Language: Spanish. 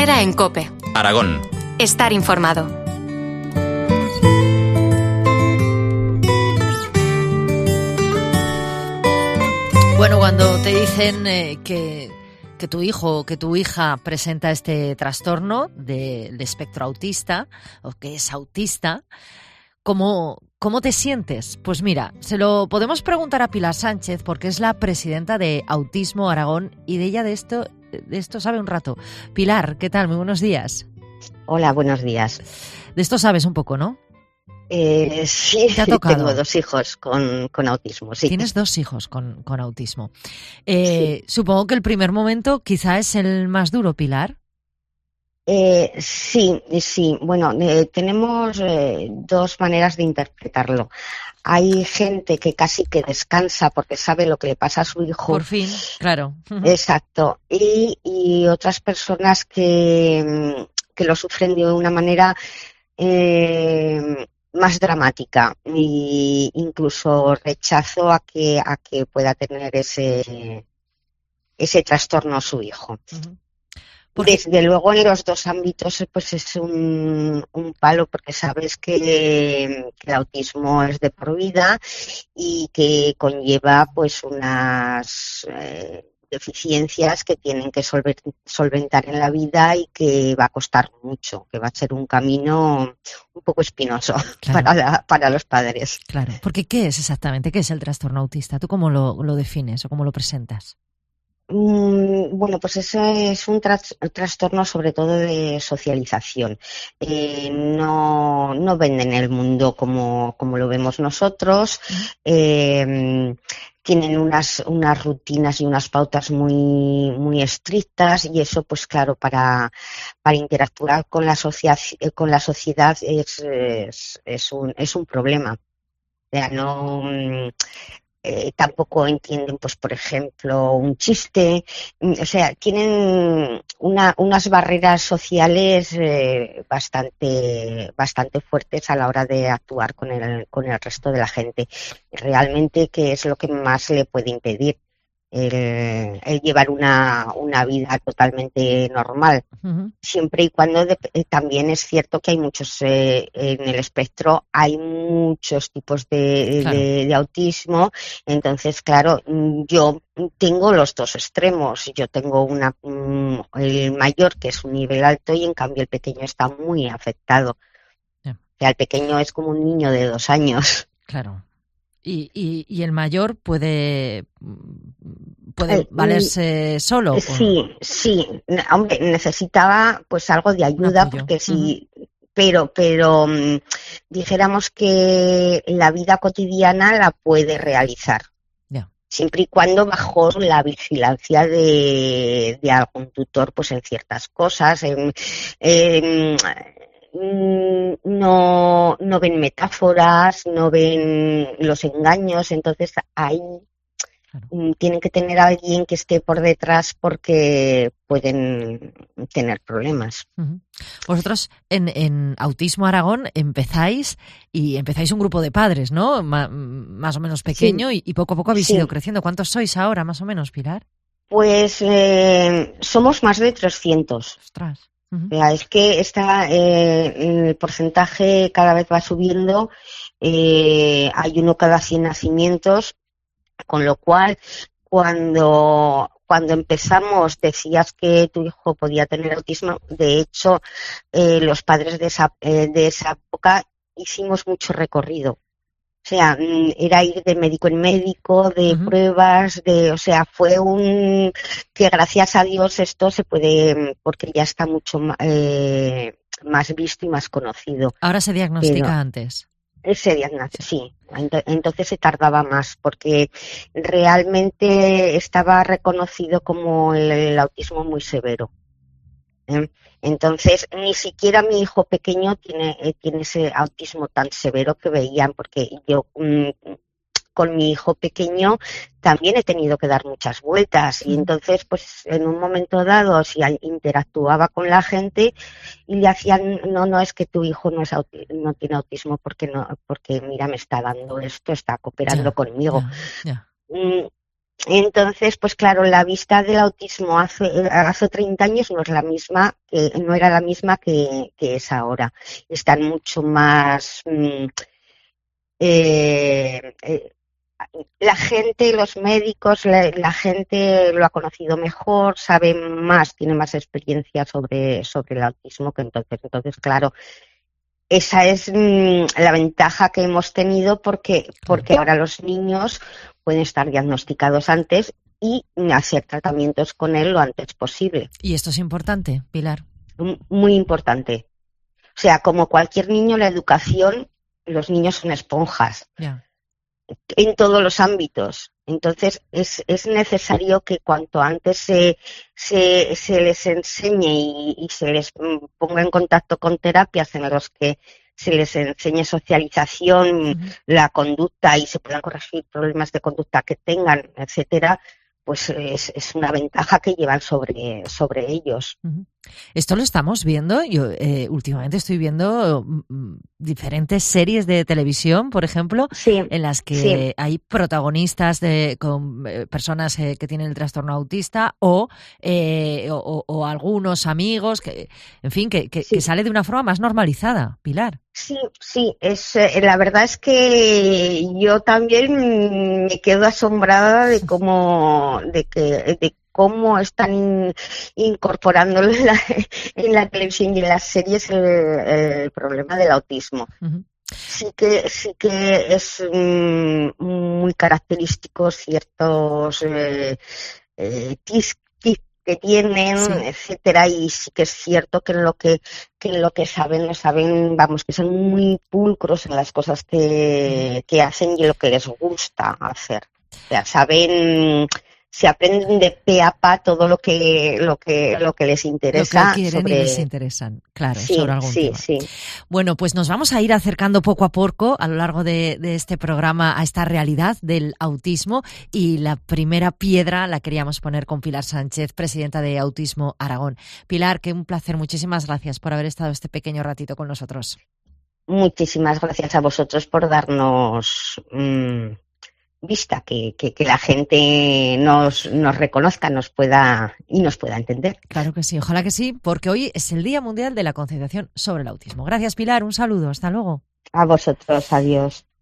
Herrera en COPE. Aragón. Estar informado. Bueno, cuando te dicen que tu hijo o que tu hija presenta este trastorno del espectro autista o que es autista, ¿cómo te sientes? Pues mira, se lo podemos preguntar a Pilar Sánchez porque es la presidenta de Autismo Aragón y de ella de esto sabe un rato. Pilar, ¿qué tal? Muy buenos días. Hola, buenos días. De esto sabes un poco, ¿no? Sí, ¿Te ha tocado? Tengo 2 hijos con autismo, sí. Tienes 2 hijos con autismo. Sí. Supongo que el primer momento quizá es el más duro, Pilar. Sí. Bueno, tenemos 2 maneras de interpretarlo. Hay gente que casi que descansa porque sabe lo que le pasa a su hijo. Por fin, claro. Exacto. Y otras personas que lo sufren de una manera más dramática e incluso rechazo a que pueda tener ese trastorno su hijo. Uh-huh. Desde luego en los 2 ámbitos pues es un palo porque sabes que el autismo es de por vida y que conlleva pues unas deficiencias que tienen que solventar en la vida y que va a costar mucho, que va a ser un camino un poco espinoso, claro, para los padres. Claro, porque ¿qué es exactamente? ¿Qué es el trastorno autista? ¿Tú cómo lo defines o cómo lo presentas? Bueno, pues ese es un trastorno sobre todo de socialización. No venden el mundo como lo vemos nosotros. Tienen unas rutinas y unas pautas muy estrictas y eso, pues claro, para interactuar con la sociedad es un problema. O sea, no. Tampoco entienden, pues por ejemplo, un chiste, o sea, tienen unas barreras sociales bastante fuertes a la hora de actuar con el resto de la gente. Realmente, ¿qué es lo que más le puede impedir? El llevar una vida totalmente normal. Uh-huh. Siempre y cuando también es cierto que hay muchos en el espectro hay muchos tipos de autismo, entonces claro, yo tengo los 2 extremos. Yo tengo el mayor que es un nivel alto y en cambio el pequeño está muy afectado. Yeah. O sea, el pequeño es como un niño de 2 años. Claro. ¿Y el mayor puede valerse solo? Sí. Hombre, necesitaba pues algo de ayuda porque sí, pero dijéramos que la vida cotidiana la puede realizar. Yeah. Siempre y cuando bajo la vigilancia de algún tutor, pues en ciertas cosas. No ven metáforas, no ven los engaños, entonces ahí tienen que tener a alguien que esté por detrás porque pueden tener problemas. Uh-huh. Vosotros en Autismo Aragón empezáis un grupo de padres, ¿no? Más o menos pequeño, sí. y poco a poco habéis ido creciendo. ¿Cuántos sois ahora, más o menos, Pilar? Pues somos más de 300. ¡Ostras! Es que el porcentaje cada vez va subiendo, hay uno cada 100 nacimientos, con lo cual cuando empezamos decías que tu hijo podía tener autismo. De hecho, los padres de esa época hicimos mucho recorrido. O sea, era ir de médico en médico, de pruebas, o sea, fue que gracias a Dios esto se puede, porque ya está mucho más visto y más conocido. Ahora se diagnostica antes. Se diagnostica, sí. Entonces se tardaba más, porque realmente estaba reconocido como el autismo muy severo. Entonces, ni siquiera mi hijo pequeño tiene ese autismo tan severo que veían, porque yo con mi hijo pequeño también he tenido que dar muchas vueltas y entonces, pues en un momento dado, si interactuaba con la gente y le hacían, no, es que tu hijo no tiene autismo porque mira, me está dando esto, está cooperando conmigo. Entonces, pues claro, la vista del autismo hace 30 años no es la misma, no era la misma que es ahora. Están mucho más, eh, eh, la gente, los médicos, la gente lo ha conocido mejor, sabe más, tiene más experiencia sobre el autismo que entonces. Entonces, claro, esa es la ventaja que hemos tenido porque ahora los niños pueden estar diagnosticados antes y hacer tratamientos con él lo antes posible. Y esto es importante, Pilar. Muy importante. O sea, como cualquier niño, la educación, los niños son esponjas. Ya. En todos los ámbitos. Entonces, es necesario que cuanto antes se les enseñe y se les ponga en contacto con terapias en los que se les enseñe socialización, la conducta y se puedan corregir problemas de conducta que tengan, etcétera, pues es una ventaja que llevan sobre ellos. Esto lo estamos viendo. Yo últimamente estoy viendo diferentes series de televisión, por ejemplo, sí, en las que sí. hay protagonistas con personas que tienen el trastorno autista o algunos amigos, que, en fin, que sale de una forma más normalizada, Pilar. Sí, sí, la verdad es que yo también me quedo asombrada de cómo están incorporando en la televisión y en las series el problema del autismo. Uh-huh. Sí que es muy característico ciertos tics que tienen, sí, etcétera, y sí que es cierto que en lo que saben, vamos, que son muy pulcros en las cosas que hacen y lo que les gusta hacer. O sea, se aprenden de pe a pa todo lo que les interesa. Lo que quieren y les interesan, claro, sí, sobre algún tema. Sí. Bueno, pues nos vamos a ir acercando poco a poco a lo largo de este programa a esta realidad del autismo, y la primera piedra la queríamos poner con Pilar Sánchez, presidenta de Autismo Aragón. Pilar, que un placer, muchísimas gracias por haber estado este pequeño ratito con nosotros. Muchísimas gracias a vosotros por darnos vista, que la gente nos reconozca, nos pueda entender. Claro que sí, ojalá que sí, porque hoy es el Día Mundial de la Concienciación sobre el Autismo. Gracias, Pilar, un saludo, hasta luego. A vosotros, adiós.